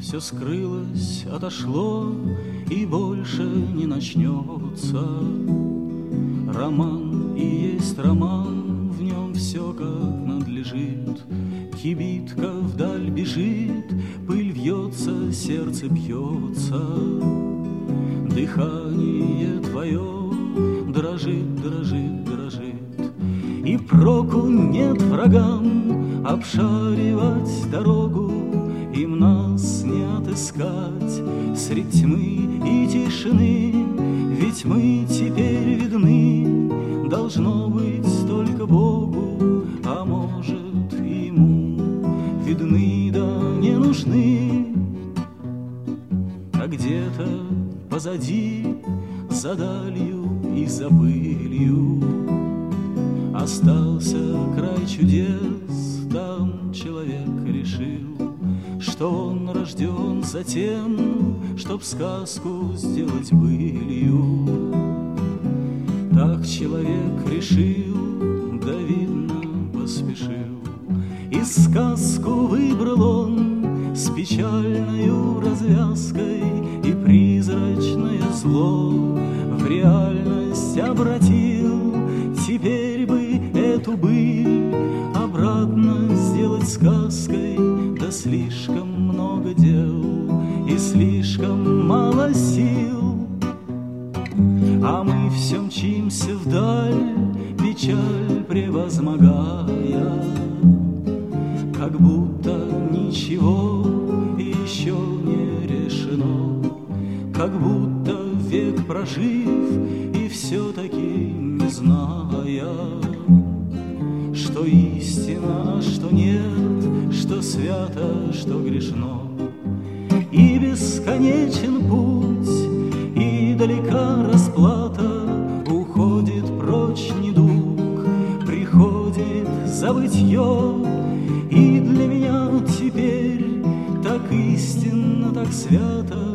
Все скрылось, отошло и больше не начнется. Роман и есть роман, в нем все как надлежит. Кибитка вдаль бежит, пыль вьется, сердце бьется. Дыхание твое дрожит, дрожит, дрожит. И проку нет врагам обшаривать дорогу, им нас не отыскать средь тьмы и тишины. Ведь мы теперь видны, должно быть, только Богу, а может, и ему видны, да не нужны. А где-то позади, за далью и за былью, остался край чудес. Там человек решил, что он рожден за тем, чтоб сказку сделать былью. Так человек решил, да видно поспешил, и сказку выбрал он с печальною развязкой, и призрачное зло в реальность обратил. Теперь бы эту быль обратно сделать сказкой, да слишком много дел и слишком мало сил. А мы все мчимся вдаль, печаль превозмогая, как будто ничего еще не решено, как будто век прожив и все-таки не зная, что истина, а что нет, что свято, что грешно. И бесконечен путь, и далека расплата, уходит прочь недуг, приходит забытье. И для меня теперь так истинно, так свято